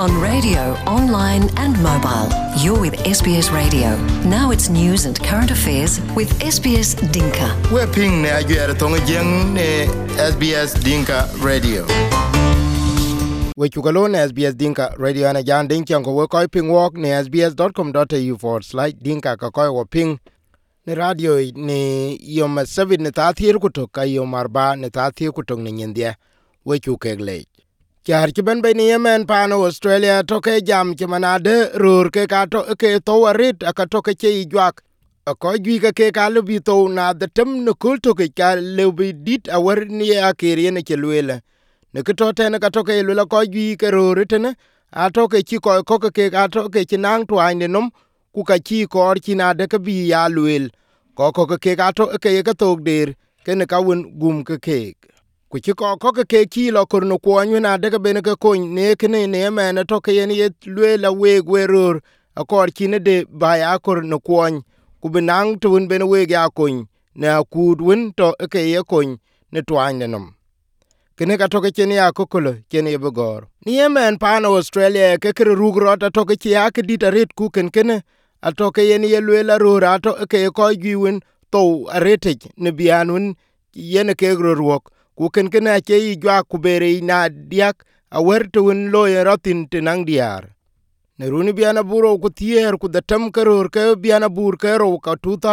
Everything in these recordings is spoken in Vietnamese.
on radio, online and mobile. You're with SBS Radio. Now it's news and current affairs with SBS Dinka. We're ping ne ajuer tonga jeng ne SBS Dinka Radio. We chukalon SBS Dinka Radio na jan dinka ko we koi ping walk ne sbs.com.au/dinka ka koi wo ping ne radio ne yom 7 ne ta thir kutok ka yom 4 ne ta thir kutok ne nyindia we chukegle. Char chiben be ni Yemen pano Australia toke jam chimanade rur ke kato ke to warit akato ke chi jwak ko gwi ke ka lubi to na the tem no kul to ke ka lubi dit awar ni akiri ne chelwela ne to ten ka to ke lula ko gwi ke rur tene ato ke chi ko ke ato ke chinang twai ne num ku ka chi ko chinade ke bi ya lwel ko ke ato ke ka to der ke ne ka won gum ke kuchi ko ke kilo kurno kwonyu na de bene ke kon ne kene ne mena to ke yen yet lwela we gwerur akor kine de baya kurno kwon kubinang tun bene we ya kon na kudwin to ke ye kon ne twan nenum kene ka to ke chen ya kokolo chen ye begor ni yemen pano Australia ke rugro to ke ya ke ditaret ku kene ato ke yen ye lwela rura to ke ko giwin to aretic ne bianun yen ke grorwok ku ken che i jwa ku bere na diak a wertun lo ratin tinang diar ne runi biana buro ku tier ku da tam karor ke biana bur ke ro ka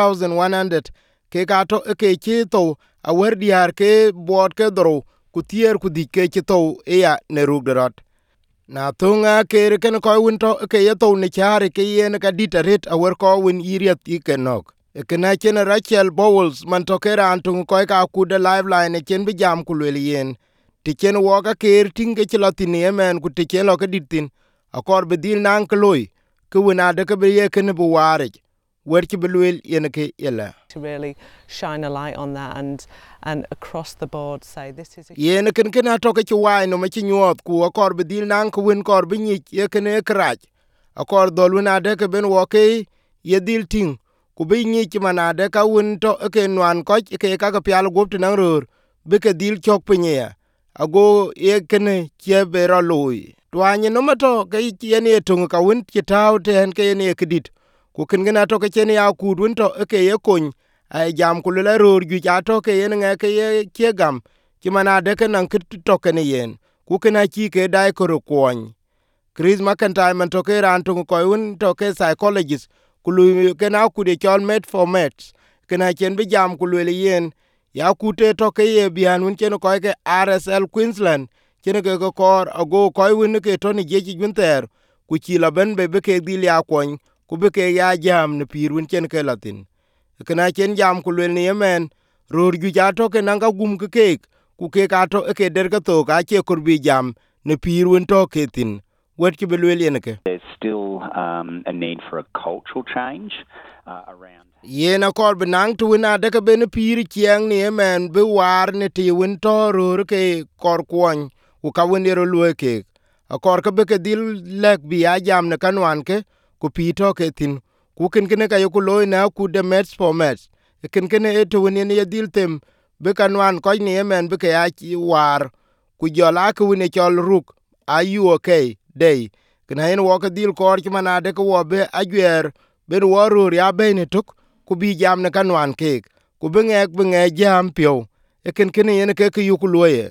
2100 ke ka to ke chi to a wer diar ke bot ke dro ku tier ku di ke chi to ya ne rugrat na tunga ke ken ko win to ke ye to ne chare ke yen ka ditaret a wer ko win iriat ikenok ekena chen Rachel Bowles man tokera antung ko ka ku de liveline chen bi jam ku le yen ti chen wo ka ker tinge chlotin Yemen ku ti chen lo ka ditin akor be dil nan kloi ku na de ka be ye ken bu ware wer ki belwel yen ke yela to really shine a light on that and across the board say this is yen ken atoke chi wai no ma chi nyot ku akor be dil nan ku win kor bi ni ye ken e krach akor dol na de ka ben wo ke ye dil ting ku bi ni ki manade ka won to ke nwan ko ke ka pial gup tinang rur bi ke dil chok pinye ago ye kene che bero lui twanye no mato ke yen ye tung ka won ki taw ten ke ne kidit ku ken gena to ke chen ya ku dun to ke ye kun ai jam ku le rur ju ja to ke yen nge ke ye ke gam ki manade ke nan kit to ke ne yen ku ken a chi ke dai ko kwon Chris McIntyre man to ke ran tung ko un to ke psychologist kulu kena kude chol met for mets kena chen bi jam kulu le yen ya kute to ke ye bianun chen ko ke RSL Queensland chen ke ko kor ago ko win ke to ni je junter ku chi la ben be ke dil ya kon ku be ke ya jam ne pirun chen ke latin kena chen jam kulu ne Yemen ror ju ja to ke nanga gum ke ku ke ka to ke der ka to ka che kur bi jam ne pirun to ke tin wet ki belwel yen ke there's still a need for a cultural change around yena kor benang tu na de ke ben pir chiang ni men be war ne ti win to rur ke kor kwon ku ka win ro lue ke akor ke be ke dil lek bi a jam ne kanwan ke ku pi to ke tin ku ken ken ka yo ku loy na ku de mets for mets ken ken e to win ne dil tem be kanwan ko ni men be ke a war ku jola ku ne chol ruk ayu okay day kena en wo ke dil kor ki manade ko wo be agwer ben wo rur ya be ne tuk ku bi jam ne kanwan ke ku be nge jam pio ken yen ke yu ku loye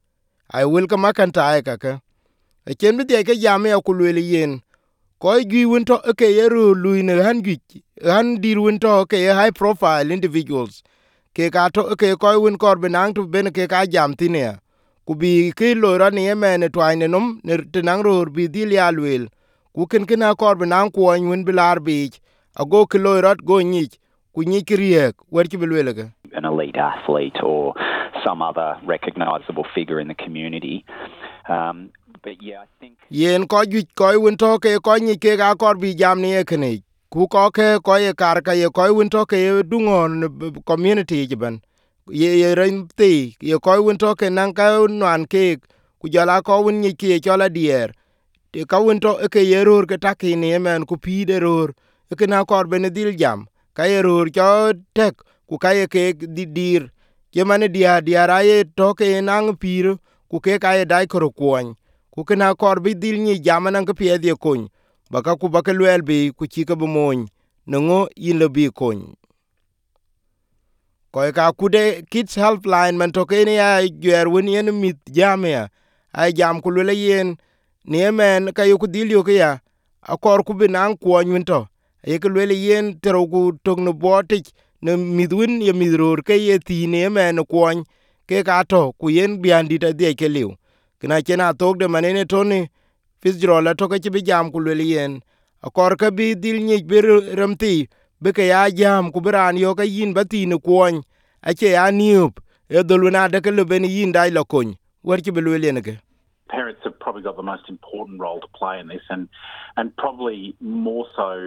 ai wil ka makanta ai ka e chen bi de ke jam ya ku le yen ko gi won to ke ye ru lu ne han dir won to ke high profile individuals ke ka to ke ko won kor benang tu ben ke ka jam tinia ku bi ke lo ra ni Yemen twai ne num ne tinang rur bi dil ya lwel ku ken akor benang ko won bilar bi ago ke lo rat go ni ku ni kriek wer ki belwel ga an elite athlete or some other recognizable figure in the community but yeah I think yen ko ju ko won to ke ko ni ke ga kor bi jam ni ekne ku ko ke ko ye kar ka ye ko won to ke dungon community jiban ye ren ti ye ko won to ke nan ka nan ke ku jala ko won ni ke chola dier te ka won to ke ye rur ke takini Yemen ku pi de rur ke na kor ben dil jam ka ye rur cho tek ku ka ye ke dir ke mane dia ra ye to ke nang pir ku ke ka ye dai ko kwon ku kana kor bi dil ni jamanan ka pie de kun baka ku baka lwel bi ku chi ka bu mon ngo yin le bi kun ko ka ku de kids helpline man to ke ni ya gyer won yen mit jamia ai jam ku le yen ni men ka yu ku dil yu ka ya akor ku binan ku nyun to ye ku le yen tero ku tong no botik ne midwin ye midror ke ye ti ne men ku ke ka to ku yen biandi ta de ke liu kina chena tok de manene toni fisjro la to ke bi jam ku le yen akor ka bi dil ni bir ramti be ke ya jam ku bran yo ka yin bati ne ku ache ya niup e doluna de ke le ben yin dai la kun wer ki be le ne ke. Parents have probably got the most important role to play in this, and probably more so.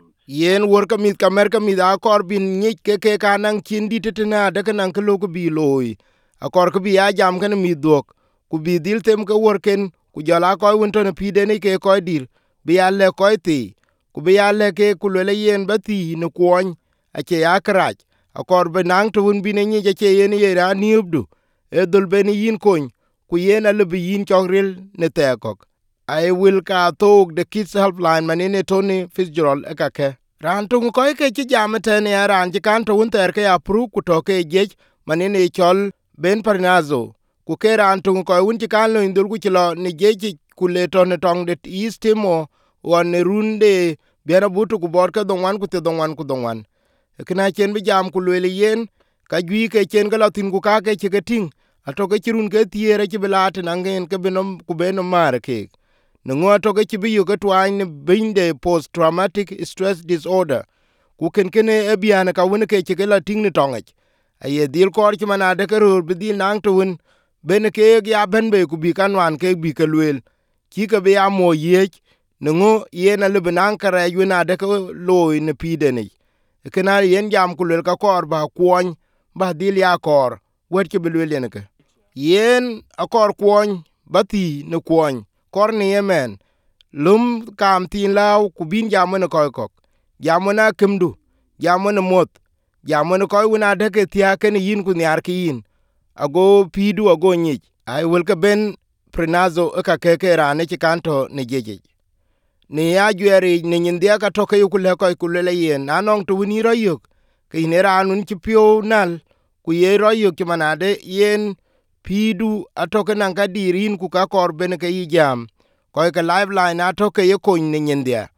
Yen worka mit kamer ka mit akor bin nyik ke kanang chindi tetina de kanang ke lok bi loy akor ke bi ya jam kan mit dok ku bi dil tem ke worken ku jala ko won to ne pide ne ke ko dil bi ya le ko ti ku bi ya le ke ku le yen bati ne kwon a che ya krach akor be nang to won bi ne nye che yen ye ra niubdu e dul be ni yin kon ku yen ale bi yin chogril ne te kok. I will ka talk the kids helpline manene Tony Fitzgerald ekake. Ran tung ko ke chi jam ten ya ran ji kan to unter ke approve ku to ke je manene chol Ben Parnazo. Ku ke ran tung ko un ji kan lo indul ku chlo ni je ku le to ne tong de East Timor wan runde biara butu ku bor ke donwan ku te donwan ku donwan. Kina chen bi jam ku le yen ka gwi ke chen ga latin ku ka ke chi ke ting ato ke chirun ke tiere chi belate nangen ke benom ku benom mare ke. Nungo to ke chibi yu ke twine binde post traumatic stress disorder ku ken kene ebiana ka won ke chikela ting ni tongach aye dil kor chi manade ke rur bidil nang to won ben ke ya ben be ku bi kanwan ke bi ke lwel ki ke be amo ye nungo yena le benang kare yu na de ko loy ne pide ni kena yen jam ku le ka kor ba kwon ba dil ya kor wet ke belwel ne ke yen akor kwon bati ne kwon kor ni yemen lum kam tin law ku bin jamon ko ko jamona kemdu jamon mot jamon ko wona de ke tia ken yin ku nyar ki yin ago pidu ago nyi ai wel ka Ben Prenazo ka ke rane ki kanto ne jeje ni ya jweri ni ndia ka to ke ku le ko ku le yen anong to ni ro yuk ke ne ranun ki pio nal ku ye ro yuk ki manade yen pidu atoke nan ka dirin ku ka kor ben ke jam ko ke live line atoke ye ko ni ndia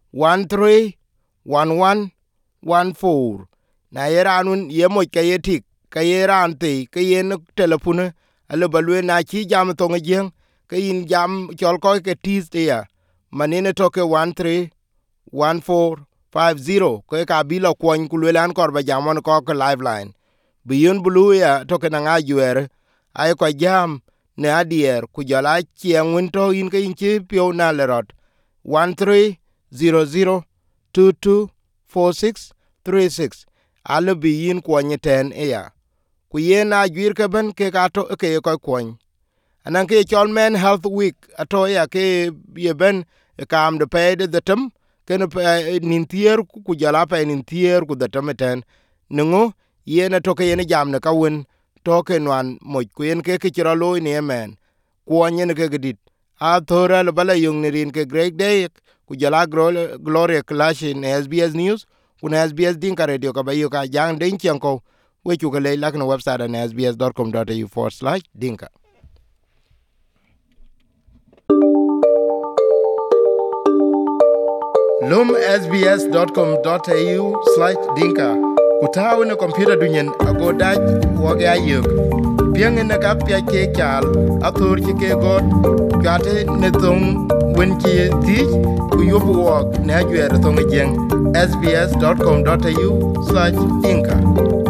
131114 na yeranun ye mo ke yetik ke yeran te ke yen telefone ale balwe na chi jam to ngien ke yin jam chol ko ke tis ya manene toke 131450 ko ka bilo kwon ku le an kor ba jamon ko ke live line biyun bulu ya toke na ngajuer ai ko jam ne adier ku jala chieng winto in ke inchi pio na lerot 1300224636 ale bi yin kwon ten ya ku yen a jwir ke ben ke gato ke ko kwon anan ke chol men health week ato ya ke ye ben kam de pede de tem ken nintier ku jala pe nintier ku de temeten ngo yen to ke yen jam ne ka wen toke nwan moj kuen ke chiro loy ne men kwonye ne ke gidit a thora le bala yung ne rin ke Great Day ku jala Gloria Clash in SBS News kun SBS Dinka Radio ka bayo ka jang den chenko we chu le lak no website na sbs.com.au/dinka. Lum sbs.com.au/dinka kutawu ne computer dunyen ago daj woge ayuk piang ne ka pya ke chal athor ki ke god gate ne thong wen ki ti ku yobu wok ne ajwer thong jeng sbs.com.au/dinka